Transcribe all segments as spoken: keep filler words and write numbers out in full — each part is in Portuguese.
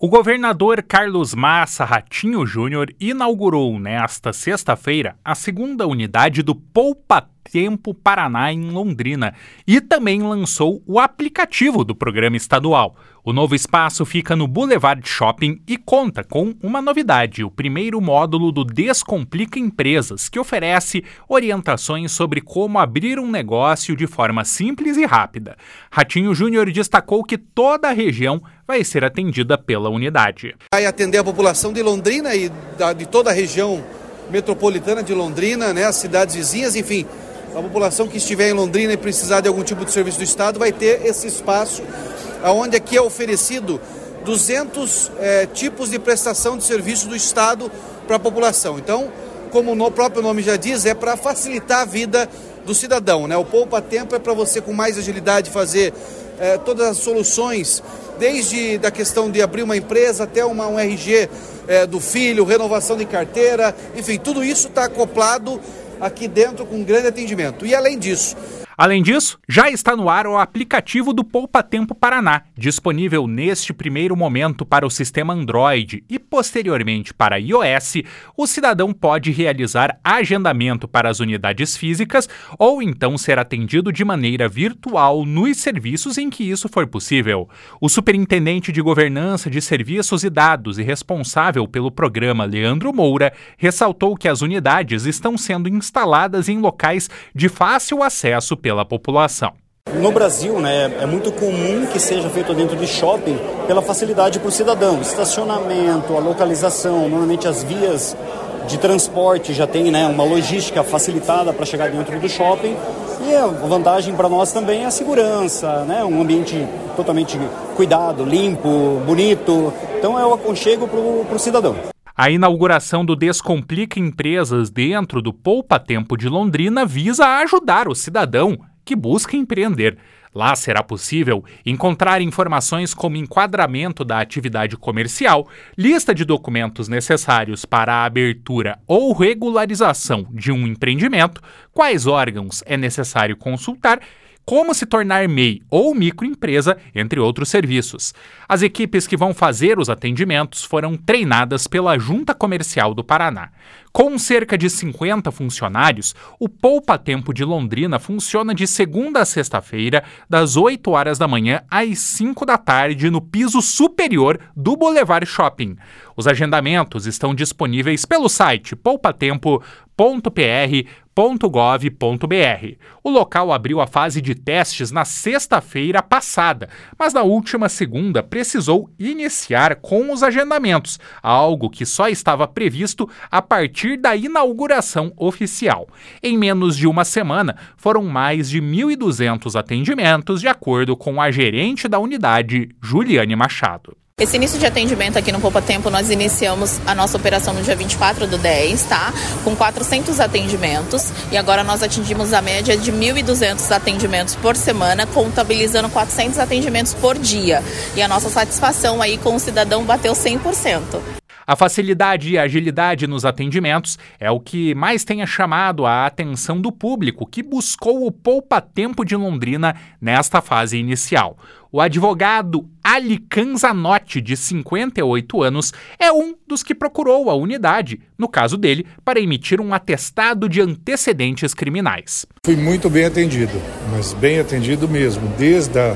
O governador Carlos Massa Ratinho Júnior inaugurou nesta sexta-feira a segunda unidade do Poupa Tempo Paraná em Londrina e também lançou o aplicativo do programa estadual. O novo espaço fica no Boulevard Shopping e conta com uma novidade, o primeiro módulo do Descomplica Empresas, que oferece orientações sobre como abrir um negócio de forma simples e rápida. Ratinho Júnior destacou que toda a região vai ser atendida pela unidade. Vai atender a população de Londrina e da, de toda a região metropolitana de Londrina, né, as cidades vizinhas, enfim. A população que estiver em Londrina e precisar de algum tipo de serviço do Estado vai ter esse espaço onde aqui é oferecido duzentos é, tipos de prestação de serviço do Estado para a população. Então, como o próprio nome já diz, é para facilitar a vida do cidadão, né? O Poupa Tempo é para você com mais agilidade fazer é, todas as soluções, desde da questão de abrir uma empresa até uma, um R G é, do filho, renovação de carteira, enfim, tudo isso está acoplado aqui dentro com um grande atendimento. E além disso... Além disso, já está no ar o aplicativo do Poupa Tempo Paraná, disponível neste primeiro momento para o sistema Android e posteriormente para iOS. O cidadão pode realizar agendamento para as unidades físicas ou então ser atendido de maneira virtual nos serviços em que isso for possível. O superintendente de Governança de Serviços e Dados e responsável pelo programa, Leandro Moura, ressaltou que as unidades estão sendo instaladas em locais de fácil acesso pela população. No Brasil, né, é muito comum que seja feito dentro de shopping pela facilidade para o cidadão. Estacionamento, a localização, normalmente as vias de transporte já tem, né, uma logística facilitada para chegar dentro do shopping. E a vantagem para nós também é a segurança, né, um ambiente totalmente cuidado, limpo, bonito. Então é o aconchego para o cidadão. A inauguração do Descomplica Empresas dentro do Poupa Tempo de Londrina visa ajudar o cidadão que busca empreender. Lá será possível encontrar informações como enquadramento da atividade comercial, lista de documentos necessários para a abertura ou regularização de um empreendimento, quais órgãos é necessário consultar, como se tornar M E I ou microempresa, entre outros serviços. As equipes que vão fazer os atendimentos foram treinadas pela Junta Comercial do Paraná. Com cerca de cinquenta funcionários, o Poupa Tempo de Londrina funciona de segunda a sexta-feira, das oito horas da manhã às cinco da tarde, no piso superior do Boulevard Shopping. Os agendamentos estão disponíveis pelo site poupatempo ponto p r ponto gov ponto b r. O local abriu a fase de testes na sexta-feira passada, mas na última segunda precisou iniciar com os agendamentos, algo que só estava previsto a partir da inauguração oficial. Em menos de uma semana, foram mais de mil e duzentos atendimentos, de acordo com a gerente da unidade, Juliane Machado. Esse início de atendimento aqui no Poupa Tempo, nós iniciamos a nossa operação no dia vinte e quatro do dez, tá? Com quatrocentos atendimentos, e agora nós atingimos a média de mil e duzentos atendimentos por semana, contabilizando quatrocentos atendimentos por dia. E a nossa satisfação aí com o cidadão bateu cem por cento. A facilidade e agilidade nos atendimentos é o que mais tenha chamado a atenção do público que buscou o Poupa Tempo de Londrina nesta fase inicial. O advogado Alican Zanotti, de cinquenta e oito anos, é um dos que procurou a unidade, no caso dele, para emitir um atestado de antecedentes criminais. Fui muito bem atendido, mas bem atendido mesmo, desde a,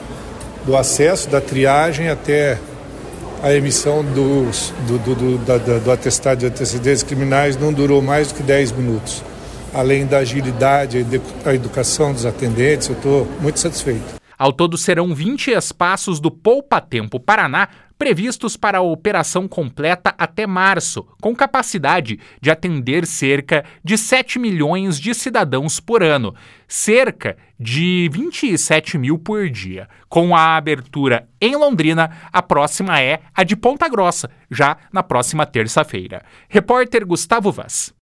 do acesso, da triagem até a emissão dos, do, do, do, da, do atestado de antecedentes criminais não durou mais do que dez minutos. Além da agilidade, a educação dos atendentes, eu estou muito satisfeito. Ao todo serão vinte espaços do Poupa Tempo Paraná previstos para a operação completa até março, com capacidade de atender cerca de sete milhões de cidadãos por ano, cerca de vinte e sete mil por dia. Com a abertura em Londrina, a próxima é a de Ponta Grossa, já na próxima terça-feira. Repórter Gustavo Vaz.